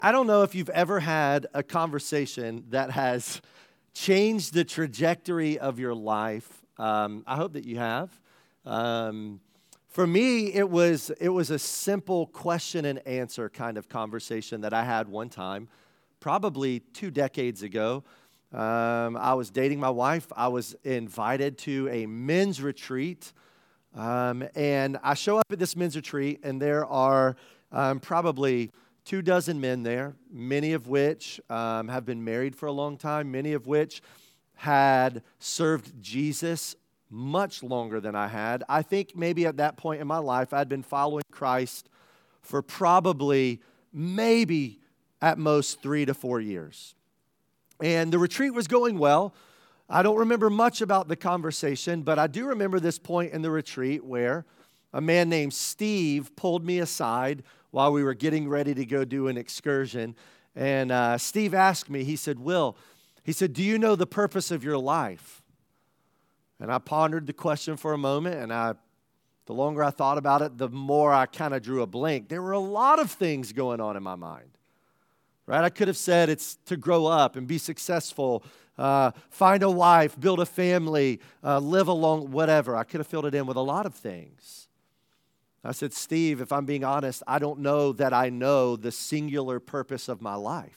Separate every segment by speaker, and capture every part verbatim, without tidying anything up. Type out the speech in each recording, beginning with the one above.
Speaker 1: I don't know if you've ever had a conversation that has changed the trajectory of your life. Um, I hope that you have. Um, for me, it was it was a simple question and answer kind of conversation that I had one time, probably two decades ago. Um, I was dating my wife. I was invited to a men's retreat, um, and I show up at this men's retreat, and there are um, probably two dozen men there, many of which um, have been married for a long time, many of which had served Jesus much longer than I had. I think maybe at that point in my life, I'd been following Christ for probably, maybe at most three to four years. And the retreat was going well. I don't remember much about the conversation, but I do remember this point in the retreat where a man named Steve pulled me aside while we were getting ready to go do an excursion. And uh, Steve asked me, he said, Will, he said, do you know the purpose of your life? And I pondered the question for a moment, and I, the longer I thought about it, the more I kind of drew a blank. There were a lot of things going on in my mind, right? I could have said it's to grow up and be successful, uh, find a wife, build a family, uh, live along, whatever. I could have filled it in with a lot of things. I said, Steve, if I'm being honest, I don't know that I know the singular purpose of my life.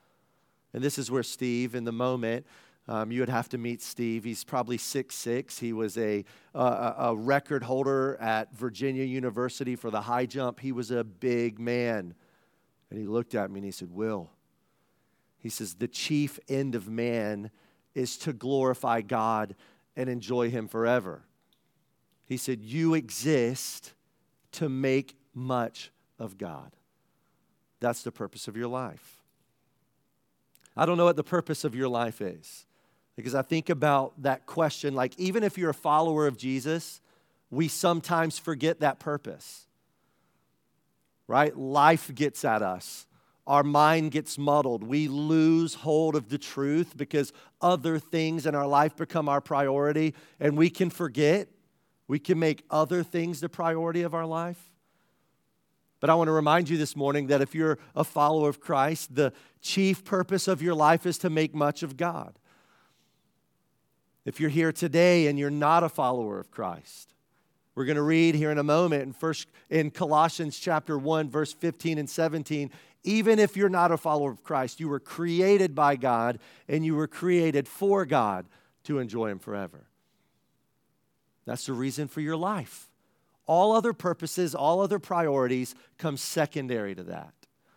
Speaker 1: And this is where Steve, in the moment, um, you would have to meet Steve. He's probably six foot six. He was a, a, a record holder at Virginia University for the high jump. He was a big man. And he looked at me and he said, Will, he says, the chief end of man is to glorify God and enjoy Him forever. He said, you exist to make much of God. That's the purpose of your life. I don't know what the purpose of your life is, because I think about that question, like even if you're a follower of Jesus, we sometimes forget that purpose, right? Life gets at us. Our mind gets muddled. We lose hold of the truth because other things in our life become our priority, and we can forget. We can make other things the priority of our life. But I want to remind you this morning that if you're a follower of Christ, the chief purpose of your life is to make much of God. If you're here today and you're not a follower of Christ, we're going to read here in a moment in first in Colossians chapter one, verse fifteen and seventeen. Even if you're not a follower of Christ, you were created by God and you were created for God to enjoy Him forever. That's the reason for your life. All other purposes, all other priorities come secondary to that.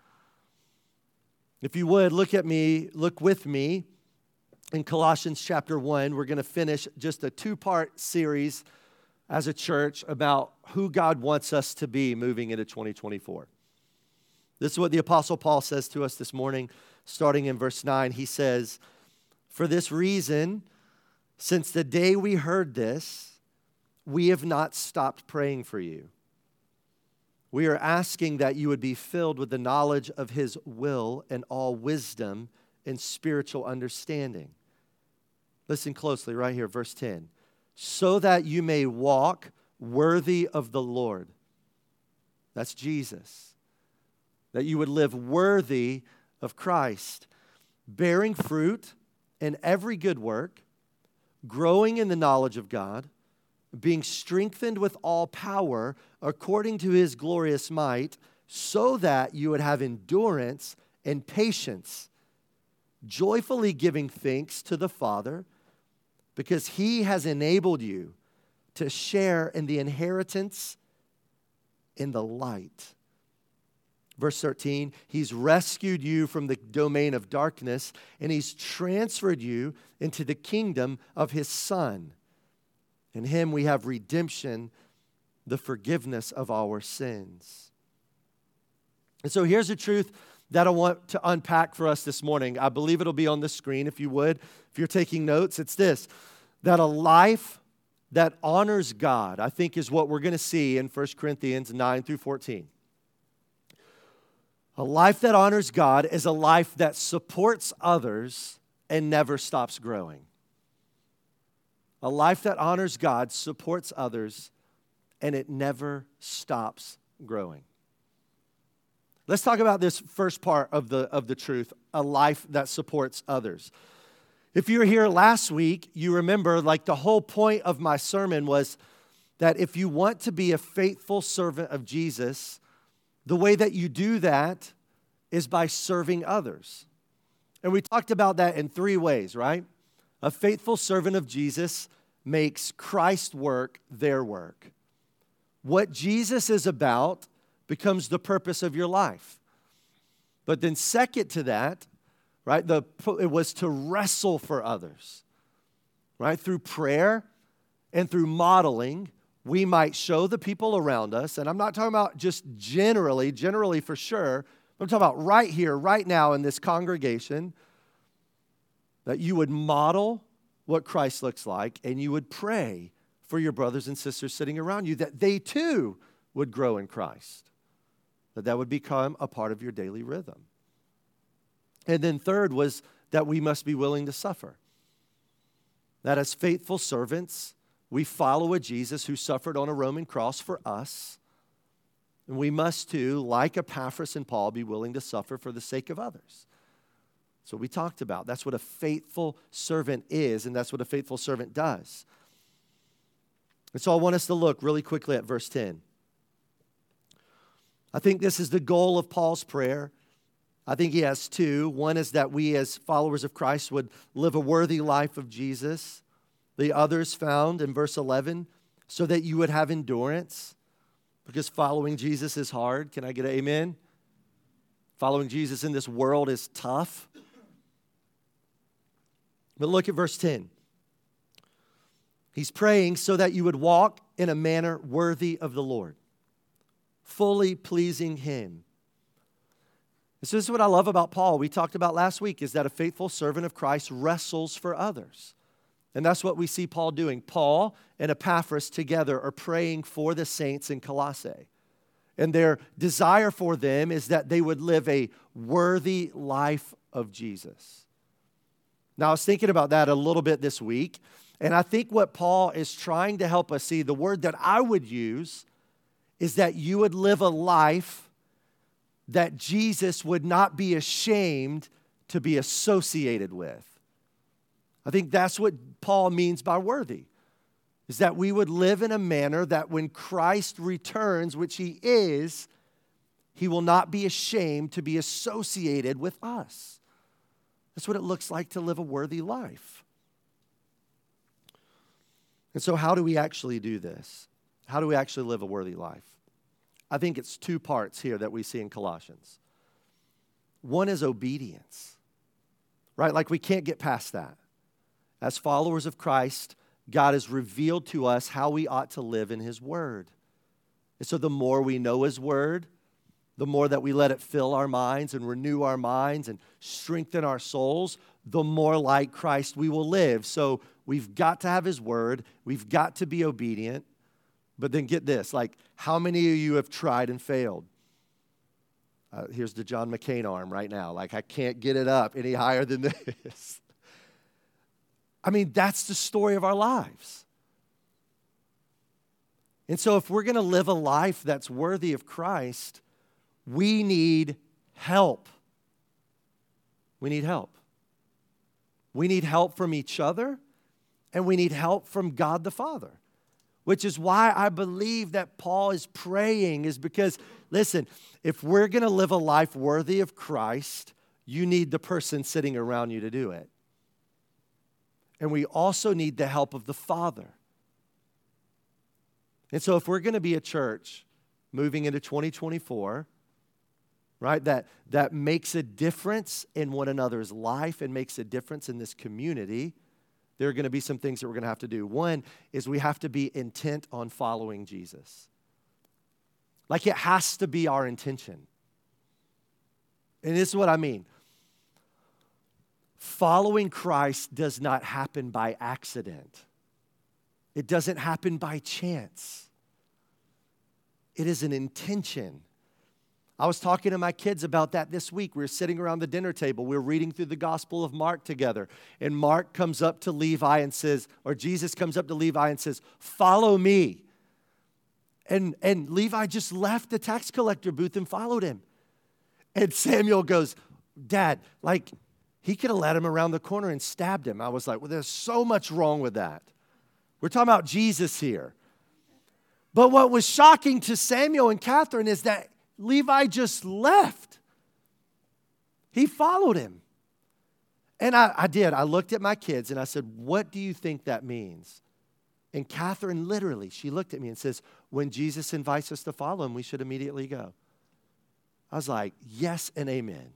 Speaker 1: If you would, look at me, look with me in Colossians chapter one. We're going to finish just a two-part series as a church about who God wants us to be moving into twenty twenty-four. This is what the Apostle Paul says to us this morning, starting in verse nine. He says, for this reason, since the day we heard this, we have not stopped praying for you. We are asking that you would be filled with the knowledge of His will and all wisdom and spiritual understanding. Listen closely right here, verse ten. So that you may walk worthy of the Lord. That's Jesus. That you would live worthy of Christ, bearing fruit in every good work, growing in the knowledge of God, being strengthened with all power according to His glorious might, so that you would have endurance and patience, joyfully giving thanks to the Father, because He has enabled you to share in the inheritance in the light. Verse thirteen, He's rescued you from the domain of darkness, and He's transferred you into the kingdom of His Son. In Him we have redemption, the forgiveness of our sins. And so here's the truth that I want to unpack for us this morning. I believe it'll be on the screen if you would. If you're taking notes, it's this, that a life that honors God, I think, is what we're going to see in First Corinthians nine through fourteen. A life that honors God is a life that supports others and never stops growing. A life that honors God supports others, and it never stops growing. Let's talk about this first part of the, of the truth, a life that supports others. If you were here last week, you remember like the whole point of my sermon was that if you want to be a faithful servant of Jesus, the way that you do that is by serving others. And we talked about that in three ways, right? A faithful servant of Jesus makes Christ's work their work. What Jesus is about becomes the purpose of your life. But then second to that, right, the, it was to wrestle for others, right? Through prayer and through modeling, we might show the people around us, and I'm not talking about just generally, generally for sure, I'm talking about right here, right now in this congregation, that you would model what Christ looks like, and you would pray for your brothers and sisters sitting around you, that they too would grow in Christ, that that would become a part of your daily rhythm. And then third was that we must be willing to suffer. That as faithful servants, we follow a Jesus who suffered on a Roman cross for us, and we must too, like Epaphras and Paul, be willing to suffer for the sake of others. So we talked about, that's what a faithful servant is, and that's what a faithful servant does. And so I want us to look really quickly at verse ten. I think this is the goal of Paul's prayer. I think he has two. One is that we as followers of Christ would live a worthy life of Jesus. The other is found in verse eleven, so that you would have endurance, because following Jesus is hard. Can I get an amen? Following Jesus in this world is tough. But look at verse ten. He's praying so that you would walk in a manner worthy of the Lord, fully pleasing Him. This is what I love about Paul. We talked about last week, is that a faithful servant of Christ wrestles for others. And that's what we see Paul doing. Paul and Epaphras together are praying for the saints in Colossae. And their desire for them is that they would live a worthy life of Jesus. Now, I was thinking about that a little bit this week, and I think what Paul is trying to help us see, the word that I would use, is that you would live a life that Jesus would not be ashamed to be associated with. I think that's what Paul means by worthy, is that we would live in a manner that when Christ returns, which He is, He will not be ashamed to be associated with us. That's what it looks like to live a worthy life. And so how do we actually do this? How do we actually live a worthy life? I think it's two parts here that we see in Colossians. One is obedience, right? Like we can't get past that. As followers of Christ, God has revealed to us how we ought to live in His Word. And so the more we know His Word, the more that we let it fill our minds and renew our minds and strengthen our souls, the more like Christ we will live. So we've got to have His Word. We've got to be obedient. But then get this, like how many of you have tried and failed? Uh, here's the John McCain arm right now. Like I can't get it up any higher than this. I mean, that's the story of our lives. And so if we're going to live a life that's worthy of Christ, we need help. We need help. We need help from each other, and we need help from God the Father, which is why I believe that Paul is praying, is because, listen, if we're going to live a life worthy of Christ, you need the person sitting around you to do it. And we also need the help of the Father. And so if we're going to be a church moving into twenty twenty-four, right, that, that makes a difference in one another's life and makes a difference in this community, there are going to be some things that we're going to have to do. One is we have to be intent on following Jesus. Like it has to be our intention. And this is what I mean. Following Christ does not happen by accident. It doesn't happen by chance. It is an intention. I was talking to my kids about that this week. We were sitting around the dinner table. We were reading through the Gospel of Mark together. And Mark comes up to Levi and says, or Jesus comes up to Levi and says, "Follow me." And, and Levi just left the tax collector booth and followed him. And Samuel goes, Dad, like, he could have led him around the corner and stabbed him. I was like, well, there's so much wrong with that. We're talking about Jesus here. But what was shocking to Samuel and Catherine is that Levi just left. He followed him. And I, I did. I looked at my kids and I said, what do you think that means? And Catherine literally, she looked at me and says, when Jesus invites us to follow him, we should immediately go. I was like, yes and amen.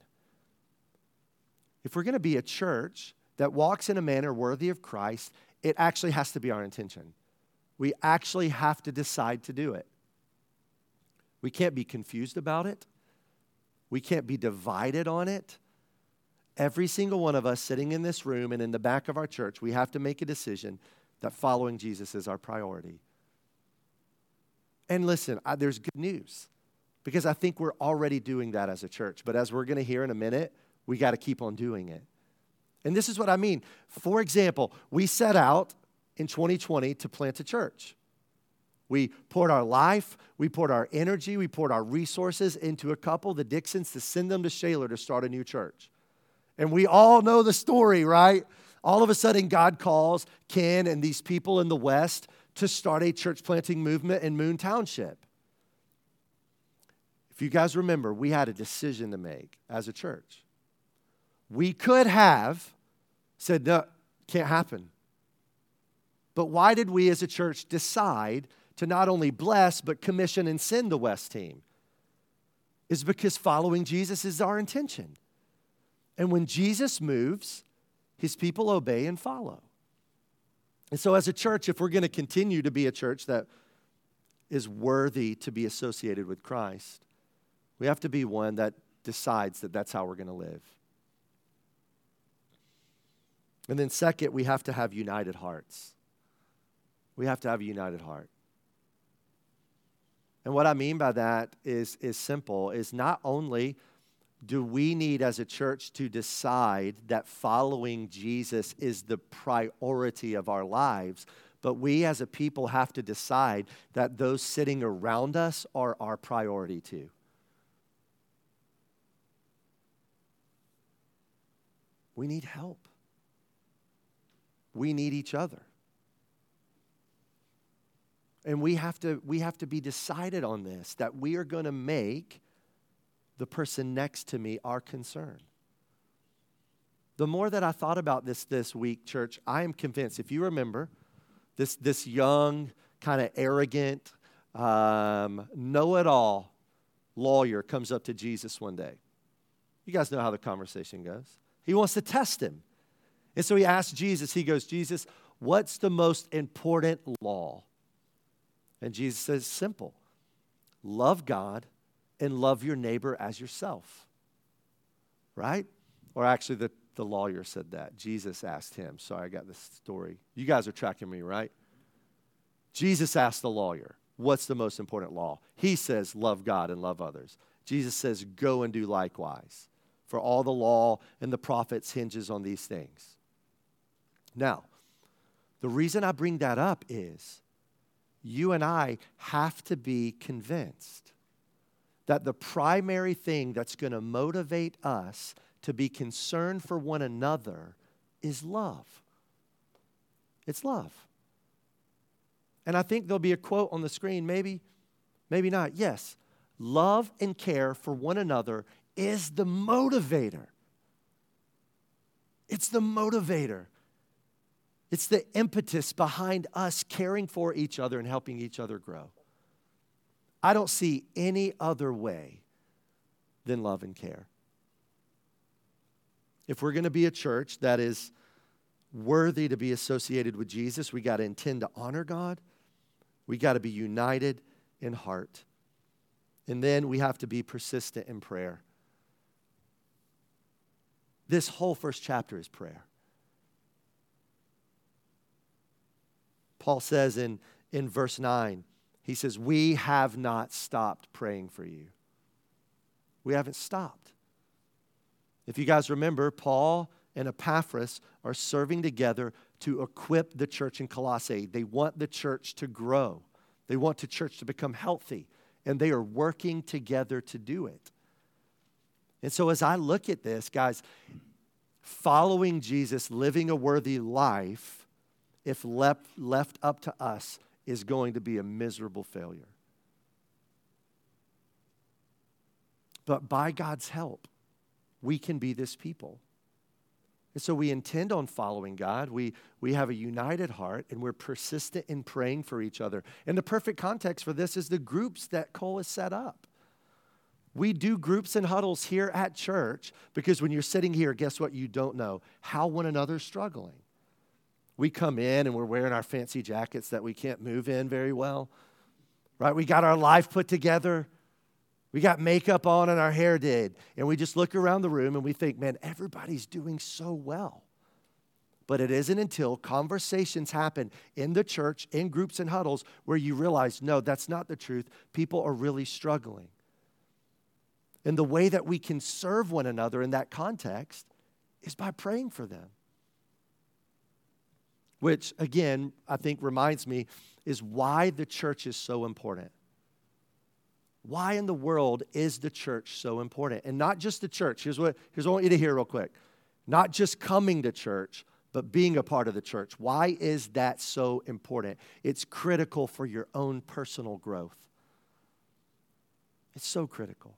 Speaker 1: If we're going to be a church that walks in a manner worthy of Christ, it actually has to be our intention. We actually have to decide to do it. We can't be confused about it. We can't be divided on it. Every single one of us sitting in this room and in the back of our church, we have to make a decision that following Jesus is our priority. And listen, I, there's good news because I think we're already doing that as a church. But as we're going to hear in a minute, we got to keep on doing it. And this is what I mean. For example, we set out in twenty twenty to plant a church. We poured our life, we poured our energy, we poured our resources into a couple, the Dixons, to send them to Shaler to start a new church. And we all know the story, right? All of a sudden, God calls Ken and these people in the West to start a church planting movement in Moon Township. If you guys remember, we had a decision to make as a church. We could have said, no, can't happen. But why did we as a church decide to not only bless, but commission and send the West team? It's because following Jesus is our intention. And when Jesus moves, his people obey and follow. And so as a church, if we're going to continue to be a church that is worthy to be associated with Christ, we have to be one that decides that that's how we're going to live. And then second, we have to have united hearts. We have to have a united heart. And what I mean by that is, is simple, is not only do we need as a church to decide that following Jesus is the priority of our lives, but we as a people have to decide that those sitting around us are our priority too. We need help. We need each other. And we have to, we have to be decided on this, that we are going to make the person next to me our concern. The more that I thought about this this week, church, I am convinced, if you remember, this, this young, kind of arrogant, um, know-it-all lawyer comes up to Jesus one day. You guys know how the conversation goes. He wants to test him. And so he asks Jesus, he goes, Jesus, what's the most important law? And Jesus says, simple. Love God and love your neighbor as yourself. Right? Or actually, the, the lawyer said that. Jesus asked him. Sorry, I got this story. You guys are tracking me, right? Jesus asked the lawyer, what's the most important law? He says, love God and love others. Jesus says, go and do likewise. For all the law and the prophets hinges on these things. Now, the reason I bring that up is you and I have to be convinced that the primary thing that's going to motivate us to be concerned for one another is love. It's love. And I think there'll be a quote on the screen, maybe, maybe not. Yes, love and care for one another is the motivator. It's the motivator. It's the impetus behind us caring for each other and helping each other grow. I don't see any other way than love and care. If we're going to be a church that is worthy to be associated with Jesus, we got to intend to honor God. We got to be united in heart. And then we have to be persistent in prayer. This whole first chapter is prayer. Paul says in, in verse nine, he says, we have not stopped praying for you. We haven't stopped. If you guys remember, Paul and Epaphras are serving together to equip the church in Colossae. They want the church to grow. They want the church to become healthy. And they are working together to do it. And so as I look at this, guys, following Jesus, living a worthy life, if left, left up to us, is going to be a miserable failure. But by God's help, we can be this people. And so we intend on following God. We, we have a united heart, and we're persistent in praying for each other. And the perfect context for this is the groups that Cole has set up. We do groups and huddles here at church because when you're sitting here, guess what? You don't know how one another's struggling. We come in and we're wearing our fancy jackets that we can't move in very well, right? We got our life put together. We got makeup on and our hair did. And we just look around the room and we think, man, everybody's doing so well. But it isn't until conversations happen in the church, in groups and huddles, where you realize, no, that's not the truth. People are really struggling. And the way that we can serve one another in that context is by praying for them. Which, again, I think reminds me is why the church is so important. Why in the world is the church so important? And not just the church. Here's what, here's what I want you to hear real quick. Not just coming to church, but being a part of the church. Why is that so important? It's critical for your own personal growth. It's so critical.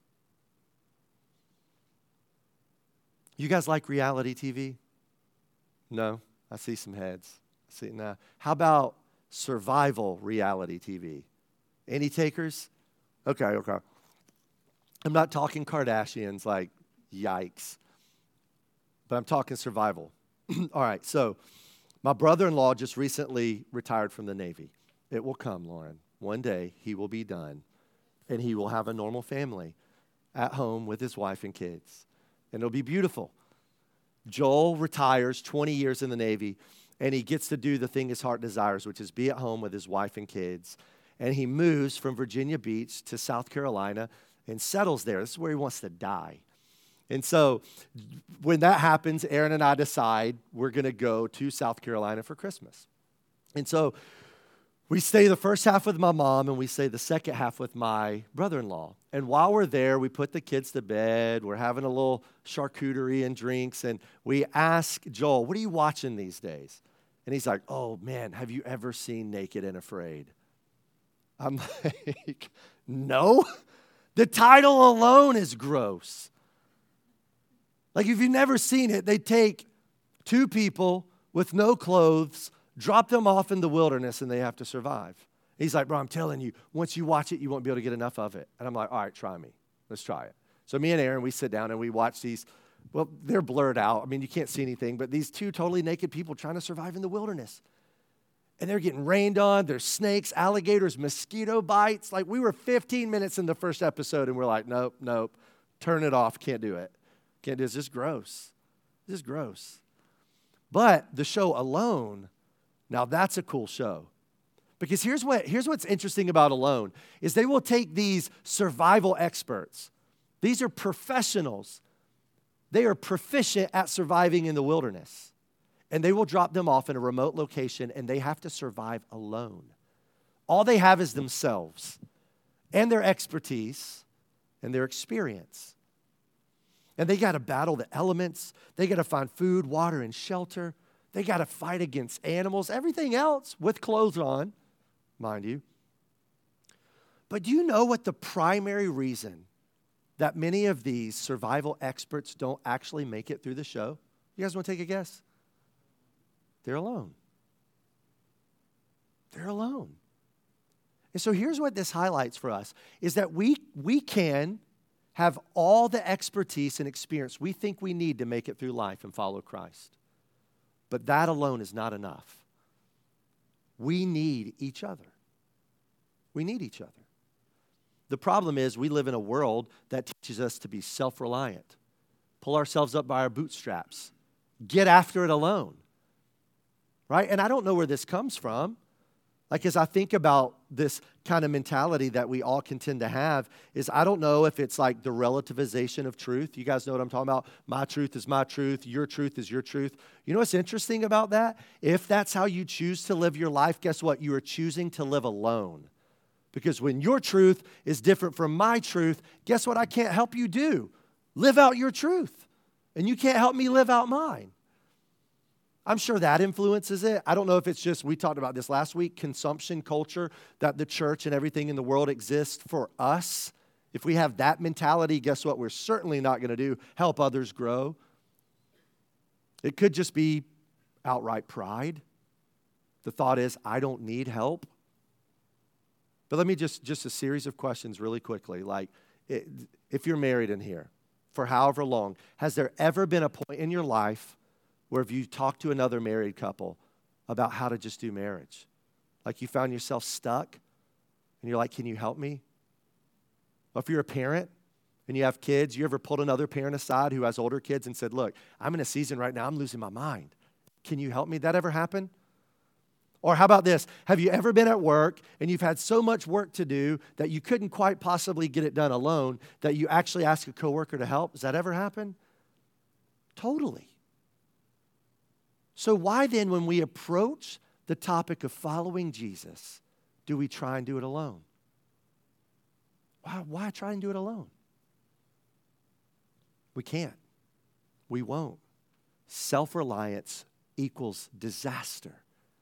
Speaker 1: You guys like reality T V? No? I see some heads. I see now. How about survival reality T V? Any takers? Okay, okay. I'm not talking Kardashians, like, yikes. But I'm talking survival. All right, so my brother-in-law just recently retired from the Navy. It will come, Lauren. One day he will be done, and he will have a normal family at home with his wife and kids. And it'll be beautiful. Joel retires twenty years in the Navy, and he gets to do the thing his heart desires, which is be at home with his wife and kids. And he moves from Virginia Beach to South Carolina and settles there. This is where he wants to die. And so when that happens, Aaron and I decide we're going to go to South Carolina for Christmas. And so we stay the first half with my mom, and we stay the second half with my brother-in-law. And while we're there, we put the kids to bed. We're having a little charcuterie and drinks. And we ask Joel, what are you watching these days? And he's like, oh, man, have you ever seen Naked and Afraid? I'm like, no. The title alone is gross. Like, if you've never seen it, they take two people with no clothes, drop them off in the wilderness, and they have to survive. He's like, bro, I'm telling you, once you watch it, you won't be able to get enough of it. And I'm like, all right, try me. Let's try it. So me and Aaron, we sit down and we watch these. Well, they're blurred out. I mean, you can't see anything, but these two totally naked people trying to survive in the wilderness. And they're getting rained on. There's snakes, alligators, mosquito bites. Like, we were fifteen minutes in the first episode, and we're like, nope, nope. Turn it off. Can't do it. Can't do it. It's just gross. It's just gross. But the show Alone, now that's a cool show. Because here's what here's what's interesting about Alone is they will take these survival experts. These are professionals. They are proficient at surviving in the wilderness. And they will drop them off in a remote location, and they have to survive alone. All they have is themselves and their expertise and their experience. And they got to battle the elements. They got to find food, water, and shelter. They got to fight against animals, everything else with clothes on, mind you. But do you know what the primary reason that many of these survival experts don't actually make it through the show? You guys want to take a guess? They're alone. They're alone. And so here's what this highlights for us, is that we, we can have all the expertise and experience we think we need to make it through life and follow Christ. But that alone is not enough. We need each other. We need each other. The problem is we live in a world that teaches us to be self-reliant, pull ourselves up by our bootstraps, get after it alone. Right? And I don't know where this comes from. Like, as I think about this kind of mentality that we all can tend to have, is I don't know if it's like the relativization of truth. You guys know what I'm talking about? My truth is my truth. Your truth is your truth. You know what's interesting about that? If that's how you choose to live your life, guess what? You are choosing to live alone. Because when your truth is different from my truth, guess what I can't help you do? Live out your truth. And you can't help me live out mine. I'm sure that influences it. I don't know if it's just, we talked about this last week, consumption culture, that the church and everything in the world exists for us. If we have that mentality, guess what? We're certainly not going to do, help others grow. It could just be outright pride. The thought is, I don't need help. But let me just, just a series of questions really quickly. Like, it, if you're married in here for however long, has there ever been a point in your life where if you talk to another married couple about how to just do marriage, like you found yourself stuck and you're like, can you help me? Or if you're a parent and you have kids, you ever pulled another parent aside who has older kids and said, look, I'm in a season right now, I'm losing my mind. Can you help me? That ever happen? Or how about this? Have you ever been at work and you've had so much work to do that you couldn't quite possibly get it done alone that you actually ask a coworker to help? Does that ever happen? Totally. So why then, when we approach the topic of following Jesus, do we try and do it alone? Why, why try and do it alone? We can't. We won't. Self-reliance equals disaster.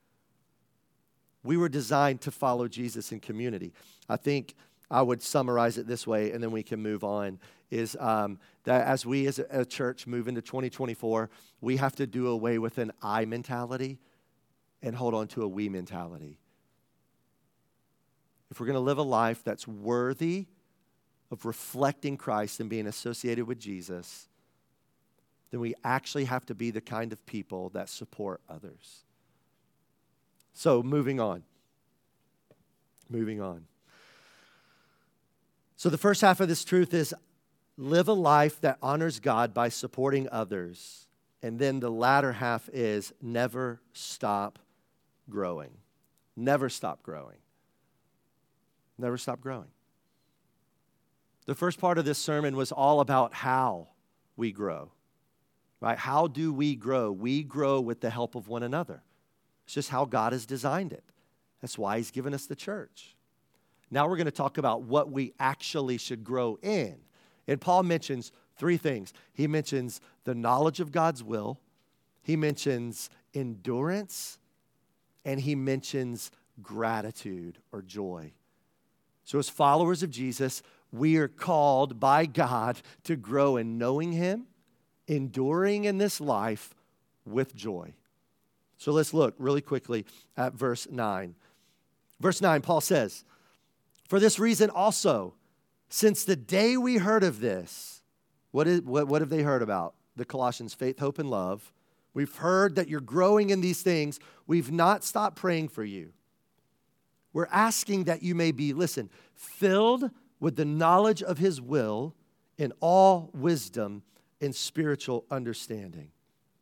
Speaker 1: We were designed to follow Jesus in community. I think I would summarize it this way, and then we can move on, is um, that as we as a, a church move into twenty twenty-four, we have to do away with an I mentality and hold on to a we mentality. If we're going to live a life that's worthy of reflecting Christ and being associated with Jesus, then we actually have to be the kind of people that support others. So moving on. Moving on. So the first half of this truth is live a life that honors God by supporting others. And then the latter half is never stop growing. Never stop growing. Never stop growing. The first part of this sermon was all about how we grow. Right? How do we grow? We grow with the help of one another. It's just how God has designed it. That's why He's given us the church. Now we're going to talk about what we actually should grow in. And Paul mentions three things. He mentions the knowledge of God's will. He mentions endurance. And he mentions gratitude or joy. So as followers of Jesus, we are called by God to grow in knowing Him, enduring in this life with joy. So let's look really quickly at verse nine. Verse nine, Paul says, for this reason also, since the day we heard of this, what, is, what, what have they heard about? The Colossians, faith, hope, and love. We've heard that you're growing in these things. We've not stopped praying for you. We're asking that you may be, listen, filled with the knowledge of His will in all wisdom and spiritual understanding.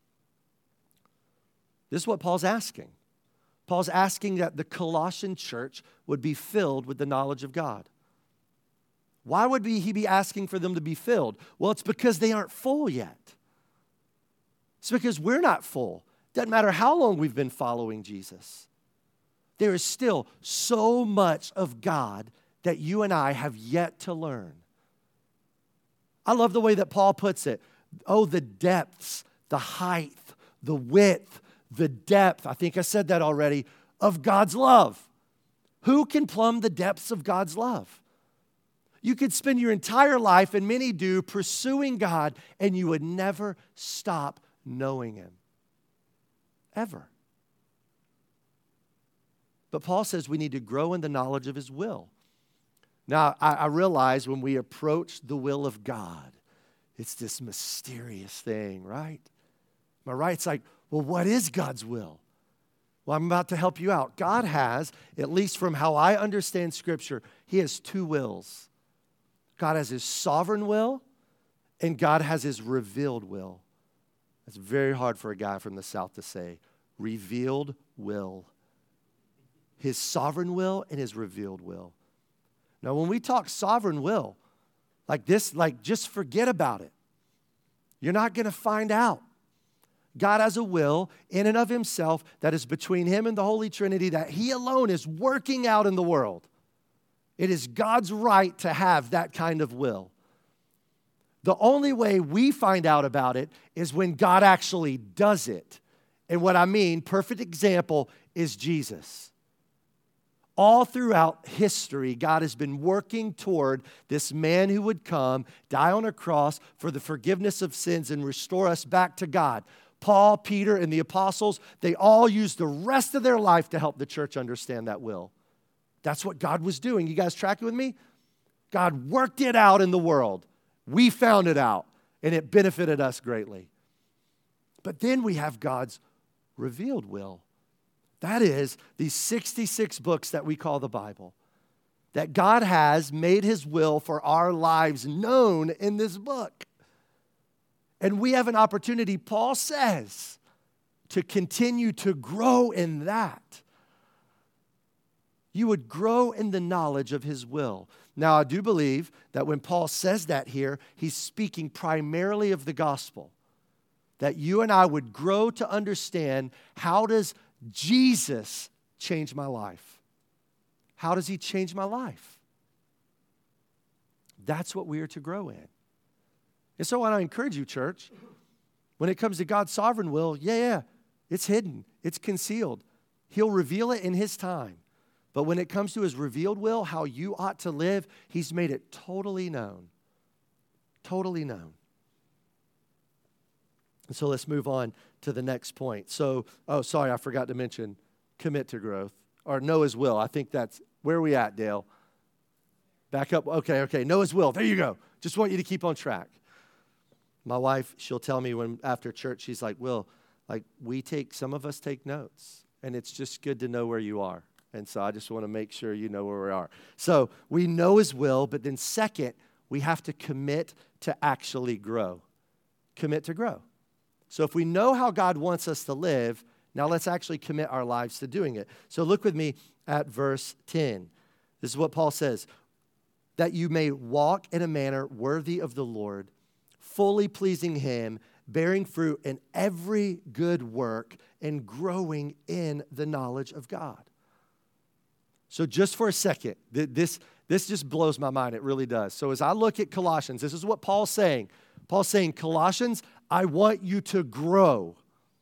Speaker 1: This is what Paul's asking. Paul's asking that the Colossian church would be filled with the knowledge of God. Why would he be asking for them to be filled? Well, it's because they aren't full yet. It's because we're not full. Doesn't matter how long we've been following Jesus. There is still so much of God that you and I have yet to learn. I love the way that Paul puts it. Oh, the depths, the height, the width, the depth, I think I said that already, of God's love. Who can plumb the depths of God's love? You could spend your entire life, and many do, pursuing God, and you would never stop knowing Him. Ever. But Paul says we need to grow in the knowledge of His will. Now, I, I realize when we approach the will of God, it's this mysterious thing, right? Am I right? It's like, well, what is God's will? Well, I'm about to help you out. God has, at least from how I understand Scripture, He has two wills. God has His sovereign will, and God has His revealed will. That's very hard for a guy from the South to say. Revealed will. His sovereign will and His revealed will. Now, when we talk sovereign will, like this, like just forget about it. You're not going to find out. God has a will in and of Himself that is between Him and the Holy Trinity that He alone is working out in the world. It is God's right to have that kind of will. The only way we find out about it is when God actually does it. And what I mean, perfect example, is Jesus. All throughout history, God has been working toward this man who would come, die on a cross for the forgiveness of sins and restore us back to God. Paul, Peter, and the apostles, they all used the rest of their life to help the church understand that will. That's what God was doing. You guys tracking with me? God worked it out in the world. We found it out, and it benefited us greatly. But then we have God's revealed will. That is, these sixty-six books that we call the Bible, that God has made his will for our lives known in this book. And we have an opportunity, Paul says, to continue to grow in that. You would grow in the knowledge of his will. Now, I do believe that when Paul says that here, he's speaking primarily of the gospel. That you and I would grow to understand, how does Jesus change my life? How does he change my life? That's what we are to grow in. And so I want to encourage you, church, when it comes to God's sovereign will, yeah, yeah, it's hidden, it's concealed. He'll reveal it in his time. But when it comes to his revealed will, how you ought to live, he's made it totally known. Totally known. And so let's move on to the next point. So, oh, sorry, I forgot to mention commit to growth, or Noah's will. I think that's, where are we at, Dale? Back up. Okay, okay, Noah's will. There you go. Just want you to keep on track. My wife, she'll tell me when after church, she's like, Will, like we take, some of us take notes, and it's just good to know where you are. And so I just want to make sure you know where we are. So we know his will, but then second, we have to commit to actually grow. Commit to grow. So if we know how God wants us to live, now let's actually commit our lives to doing it. So look with me at verse ten. This is what Paul says. That you may walk in a manner worthy of the Lord, fully pleasing him, bearing fruit in every good work, and growing in the knowledge of God. So just for a second, this, this just blows my mind. It really does. So as I look at Colossians, this is what Paul's saying. Paul's saying, Colossians, I want you to grow.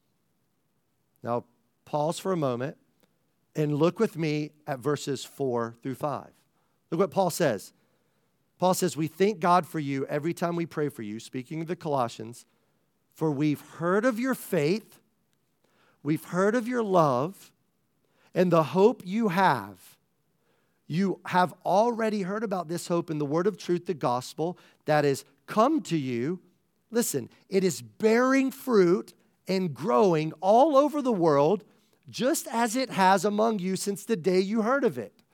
Speaker 1: Now, pause for a moment and look with me at verses four through five. Look what Paul says. Paul says, we thank God for you every time we pray for you, speaking of the Colossians, for we've heard of your faith, we've heard of your love, and the hope you have. You have already heard about this hope in the word of truth, the gospel, that is come to you. Listen, it is bearing fruit and growing all over the world, just as it has among you since the day you heard of it.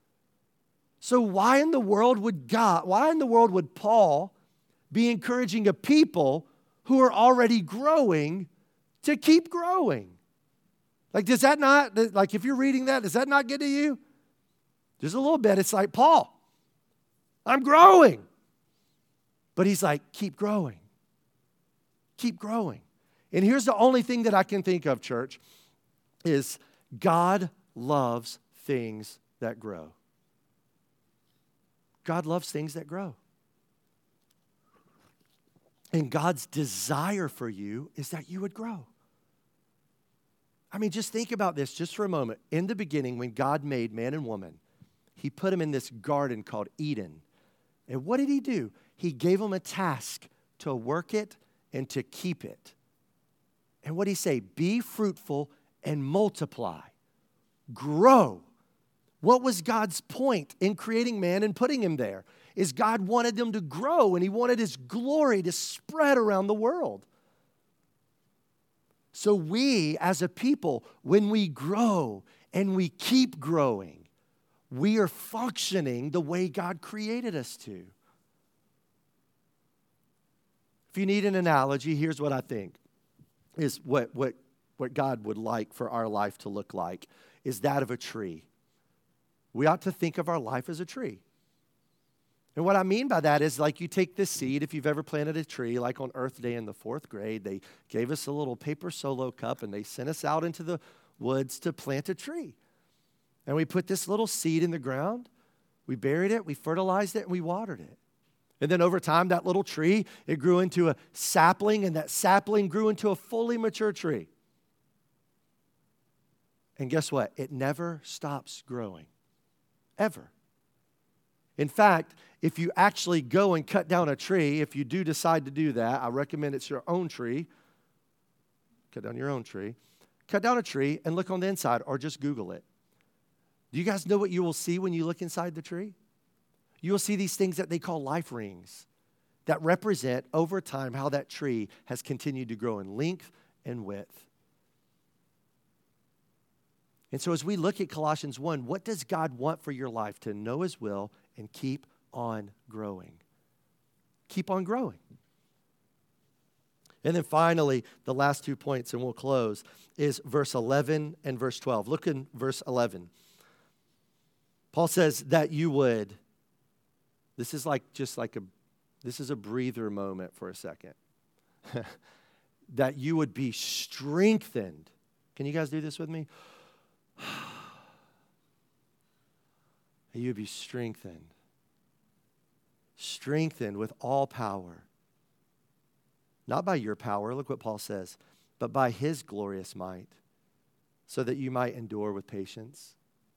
Speaker 1: So why in the world would God, why in the world would Paul be encouraging a people who are already growing to keep growing? Like, does that not, like if you're reading that, does that not get to you? Just a little bit. It's like, Paul, I'm growing. But he's like, keep growing. Keep growing. And here's the only thing that I can think of, church, is God loves things that grow. God loves things that grow. And God's desire for you is that you would grow. I mean, just think about this just for a moment. In the beginning, when God made man and woman, he put them in this garden called Eden. And what did he do? He gave them a task to work it and to keep it. And what did he say? Be fruitful and multiply. Grow. What was God's point in creating man and putting him there? Is God wanted them to grow, and he wanted his glory to spread around the world. So we, as a people, when we grow and we keep growing, we are functioning the way God created us to. If you need an analogy, here's what I think is what, what, what God would like for our life to look like is that of a tree. We ought to think of our life as a tree. And what I mean by that is like you take this seed, if you've ever planted a tree, like on Earth Day in the fourth grade, they gave us a little paper solo cup and they sent us out into the woods to plant a tree. And we put this little seed in the ground, we buried it, we fertilized it, and we watered it. And then over time, that little tree, it grew into a sapling, and that sapling grew into a fully mature tree. And guess what? It never stops growing, ever. In fact, if you actually go and cut down a tree, if you do decide to do that, I recommend it's your own tree. Cut down your own tree. Cut down a tree and look on the inside, or just Google it. Do you guys know what you will see when you look inside the tree? You will see these things that they call life rings that represent over time how that tree has continued to grow in length and width. And so as we look at Colossians one, what does God want for your life? To know His will and keep on growing. Keep on growing. And then finally, the last two points, and we'll close, is verse eleven and verse twelve. Look in verse eleven. Paul says that you would, this is like just like a, this is a breather moment for a second. That you would be strengthened. Can you guys do this with me? That you would be strengthened. Strengthened with all power. Not by your power, look what Paul says, but by His glorious might, so that you might endure with patience.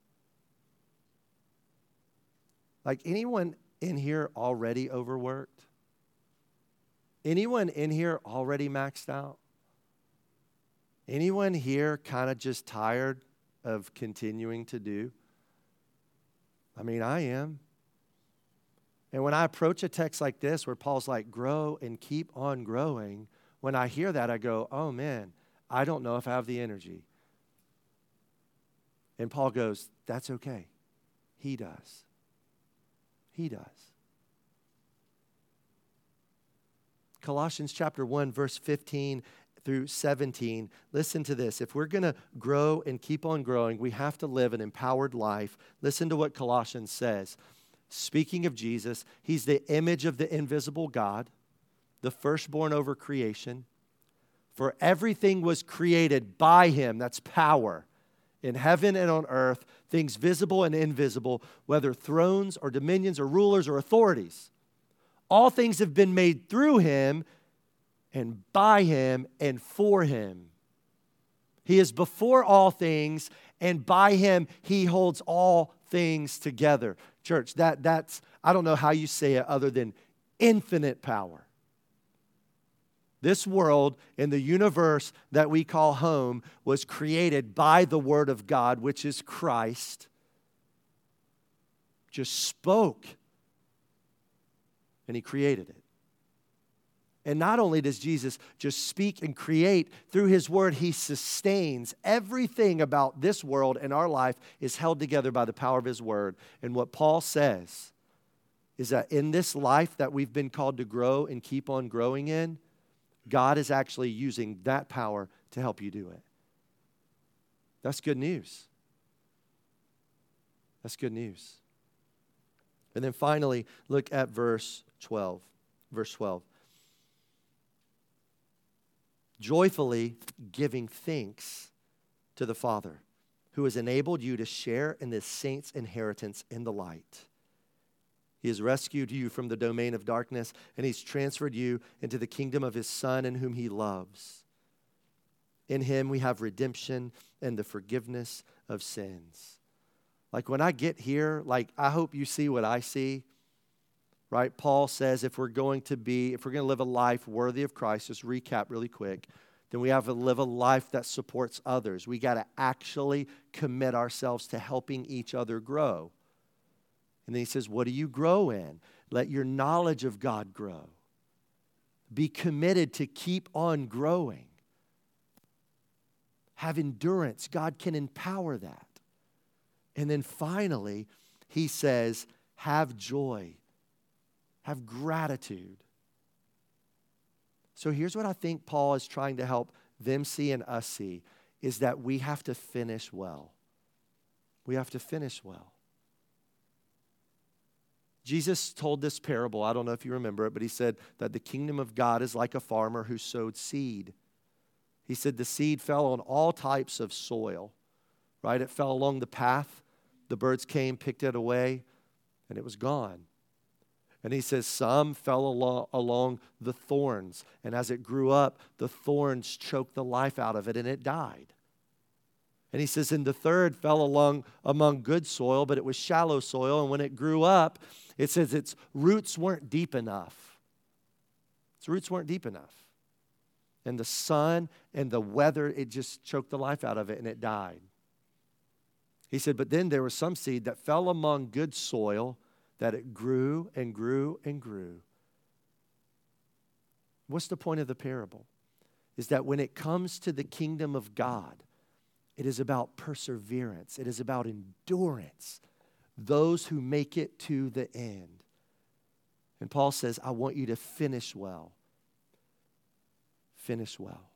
Speaker 1: Like, anyone in here already overworked? Anyone in here already maxed out? Anyone here kind of just tired of continuing to do? I mean, I am. And when I approach a text like this where Paul's like, grow and keep on growing, when I hear that, I go, oh man, I don't know if I have the energy. And Paul goes, that's okay. He does. He does. Colossians chapter one, verse fifteen through seventeen. Listen to this. If we're going to grow and keep on growing, we have to live an empowered life. Listen to what Colossians says. Speaking of Jesus, He's the image of the invisible God, the firstborn over creation. For everything was created by Him, that's power, in heaven and on earth, things visible and invisible, whether thrones or dominions or rulers or authorities. All things have been made through Him and by Him and for Him. He is before all things, and by Him He holds all things together. Church, that, that's, I don't know how you say it other than infinite power. This world and the universe that we call home was created by the Word of God, which is Christ. Just spoke, and He created it. And not only does Jesus just speak and create, through His Word, He sustains. Everything about this world and our life is held together by the power of His Word. And what Paul says is that in this life that we've been called to grow and keep on growing in, God is actually using that power to help you do it. That's good news. That's good news. And then finally, look at verse twelve. Verse twelve. Joyfully giving thanks to the Father, who has enabled you to share in the saints' inheritance in the light. He has rescued you from the domain of darkness, and He's transferred you into the kingdom of His Son, in whom He loves. In Him we have redemption and the forgiveness of sins. Like when I get here, like I hope you see what I see. Right? Paul says if we're going to be, if we're going to live a life worthy of Christ, just recap really quick, then we have to live a life that supports others. We got to actually commit ourselves to helping each other grow. And then he says, what do you grow in? Let your knowledge of God grow. Be committed to keep on growing. Have endurance. God can empower that. And then finally, he says, have joy. Have gratitude. So here's what I think Paul is trying to help them see and us see, is that we have to finish well. We have to finish well. Jesus told this parable, I don't know if you remember it, but He said that the kingdom of God is like a farmer who sowed seed. He said the seed fell on all types of soil, right? It fell along the path. The birds came, picked it away, and it was gone. And he says some fell along, along the thorns. And as it grew up, the thorns choked the life out of it and it died. And he says, and the third fell along among good soil, but it was shallow soil. And when it grew up, it says its roots weren't deep enough. Its roots weren't deep enough. And the sun and the weather, it just choked the life out of it and it died. He said, but then there was some seed that fell among good soil, that it grew and grew and grew. What's the point of the parable? Is that when it comes to the kingdom of God, it is about perseverance. It is about endurance. Those who make it to the end. And Paul says, I want you to finish well. Finish well.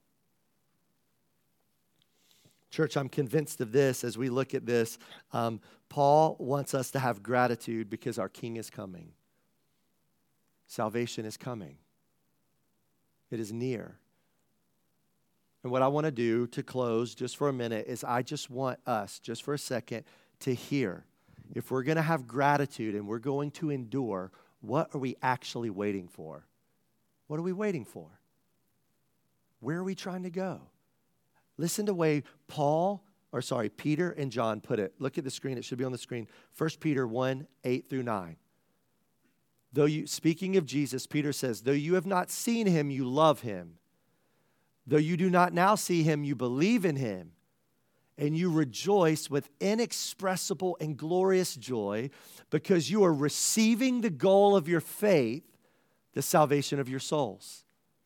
Speaker 1: Church, I'm convinced of this as we look at this. Um, Paul wants us to have gratitude because our King is coming. Salvation is coming. It is near. And what I want to do to close just for a minute is I just want us, just for a second, to hear. If we're going to have gratitude and we're going to endure, what are we actually waiting for? What are we waiting for? Where are we trying to go? Listen to the way Paul, or sorry, Peter and John put it. Look at the screen. It should be on the screen. First Peter one, eight through nine. Though you, speaking of Jesus, Peter says, though you have not seen him, you love him. Though you do not now see him, you believe in him. And you rejoice with inexpressible and glorious joy because you are receiving the goal of your faith, the salvation of your souls.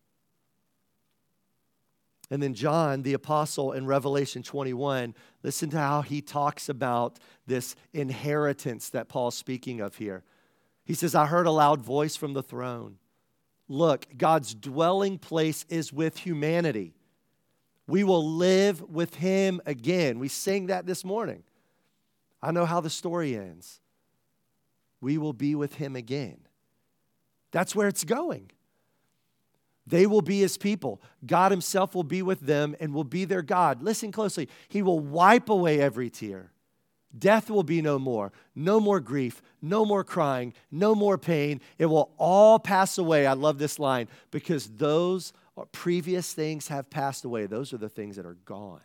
Speaker 1: And then John, the apostle, in Revelation twenty-one, listen to how he talks about this inheritance that Paul's speaking of here. He says, I heard a loud voice from the throne. Look, God's dwelling place is with humanity. We will live with him again. We sang that this morning. I know how the story ends. We will be with him again. That's where it's going. They will be his people. God himself will be with them and will be their God. Listen closely. He will wipe away every tear. Death will be no more. No more grief. No more crying. No more pain. It will all pass away. I love this line. Because those previous things have passed away. Those are the things that are gone.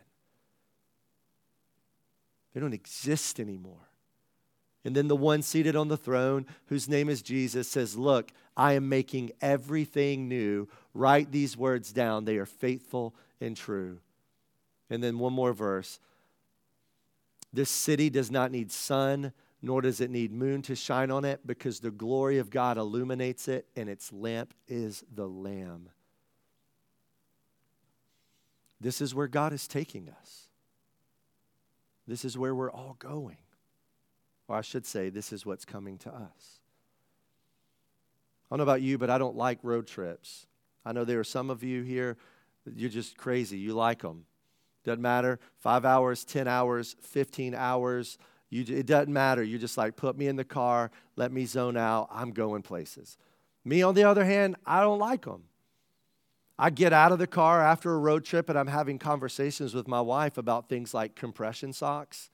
Speaker 1: They don't exist anymore. And then the one seated on the throne, whose name is Jesus, says, look, I am making everything new. Write these words down. They are faithful and true. And then one more verse. This city does not need sun, nor does it need moon to shine on it, because the glory of God illuminates it, and its lamp is the Lamb. This is where God is taking us. This is where we're all going. Or I should say, this is what's coming to us. I don't know about you, but I don't like road trips. I know there are some of you here, you're just crazy. You like them. Doesn't matter. Five hours, ten hours, fifteen hours. You, it doesn't matter. You're just like, put me in the car, let me zone out. I'm going places. Me, on the other hand, I don't like them. I get out of the car after a road trip and I'm having conversations with my wife about things like compression socks,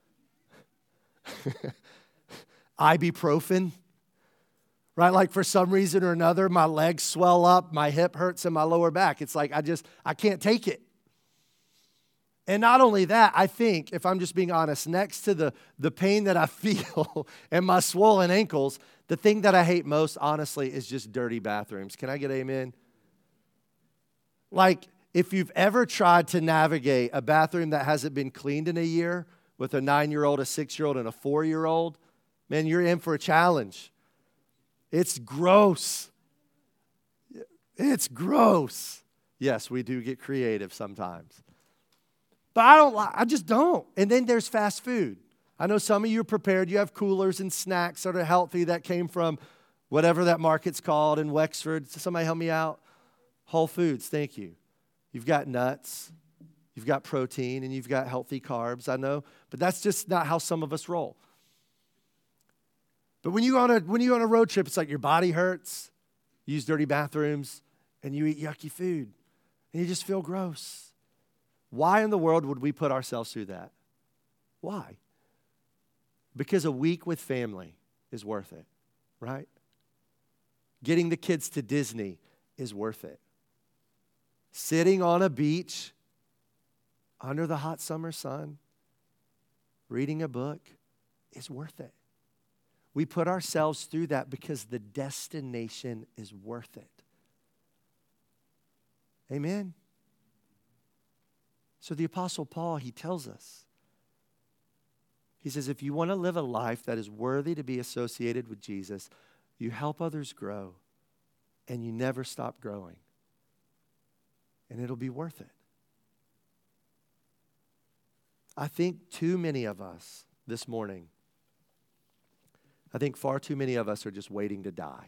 Speaker 1: ibuprofen, right? Like for some reason or another, my legs swell up, my hip hurts in my lower back. It's like I just, I can't take it. And not only that, I think, if I'm just being honest, next to the, the pain that I feel and my swollen ankles, the thing that I hate most, honestly, is just dirty bathrooms. Can I get amen? Like, if you've ever tried to navigate a bathroom that hasn't been cleaned in a year with a nine-year-old, a six-year-old, and a four-year-old, man, you're in for a challenge. It's gross. It's gross. Yes, we do get creative sometimes. But I don't. I just don't. And then there's fast food. I know some of you are prepared. You have coolers and snacks that are healthy that came from whatever that market's called in Wexford. Somebody help me out. Whole Foods, thank you. You've got nuts, you've got protein, and you've got healthy carbs, I know. But that's just not how some of us roll. But when you on a when you on a road trip, it's like your body hurts, you use dirty bathrooms, and you eat yucky food, and you just feel gross. Why in the world would we put ourselves through that? Why? Because a week with family is worth it, right? getting the kids to Disney is worth it. Sitting on a beach under the hot summer sun, reading a book is worth it. We put ourselves through that because the destination is worth it. Amen? So the Apostle Paul, he tells us, he says, if you want to live a life that is worthy to be associated with Jesus, you help others grow and you never stop growing. And it'll be worth it. I think too many of us this morning, I think far too many of us are just waiting to die.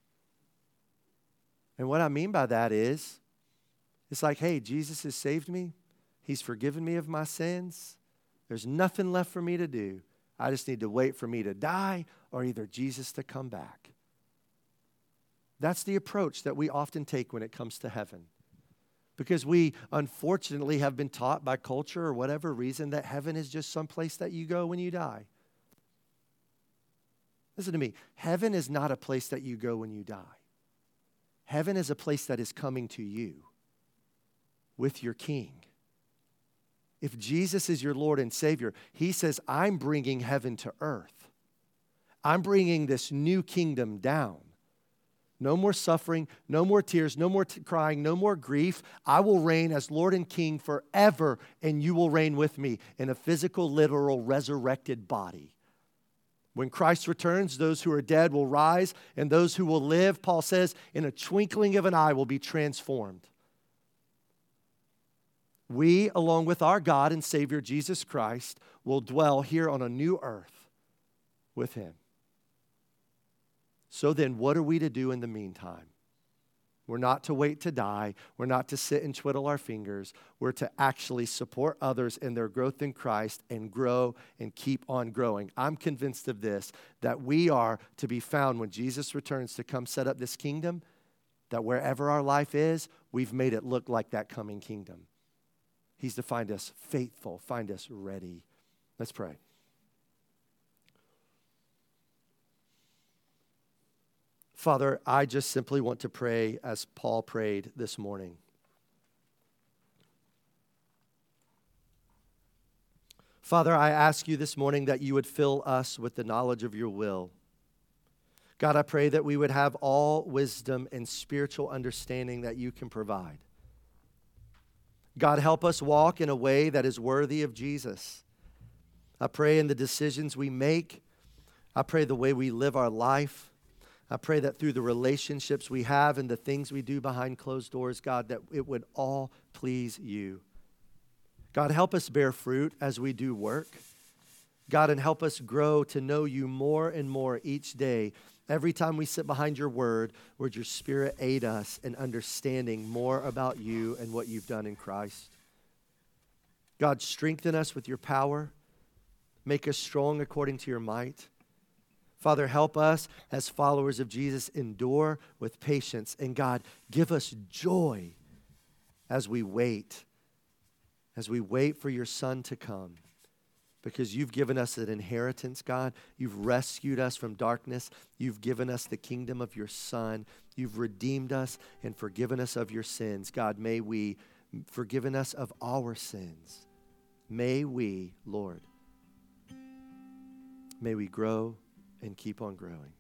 Speaker 1: And what I mean by that is, it's like, hey, Jesus has saved me. He's forgiven me of my sins. There's nothing left for me to do. I just need to wait for me to die or either Jesus to come back. That's the approach that we often take when it comes to heaven. Because we, unfortunately, have been taught by culture or whatever reason that heaven is just some place that you go when you die. Listen to me. Heaven is not a place that you go when you die. Heaven is a place that is coming to you with your King. If Jesus is your Lord and Savior, he says, I'm bringing heaven to earth. I'm bringing this new kingdom down. No more suffering, no more tears, no more t- crying, no more grief. I will reign as Lord and King forever, and you will reign with me in a physical, literal, resurrected body. When Christ returns, those who are dead will rise, and those who will live, Paul says, in a twinkling of an eye will be transformed. We, along with our God and Savior Jesus Christ, will dwell here on a new earth with him. So then, what are we to do in the meantime? We're not to wait to die. We're not to sit and twiddle our fingers. We're to actually support others in their growth in Christ and grow and keep on growing. I'm convinced of this, that we are to be found when Jesus returns to come set up this kingdom, that wherever our life is, we've made it look like that coming kingdom. He's to find us faithful, find us ready. Let's pray. Father, I just simply want to pray as Paul prayed this morning. Father, I ask you this morning that you would fill us with the knowledge of your will. God, I pray that we would have all wisdom and spiritual understanding that you can provide. God, help us walk in a way that is worthy of Jesus. I pray in the decisions we make. I pray the way we live our life. I pray that through the relationships we have and the things we do behind closed doors, God, that it would all please you. God, help us bear fruit as we do work. God, and help us grow to know you more and more each day. Every time we sit behind your word, would your Spirit aid us in understanding more about you and what you've done in Christ. God, strengthen us with your power. Make us strong according to your might. Father, help us as followers of Jesus endure with patience. And God, give us joy as we wait, as we wait for your Son to come. Because you've given us an inheritance, God. You've rescued us from darkness. You've given us the kingdom of your Son. You've redeemed us and forgiven us of your sins. God, may we, forgiven us of our sins. May we, Lord, may we grow and keep on growing.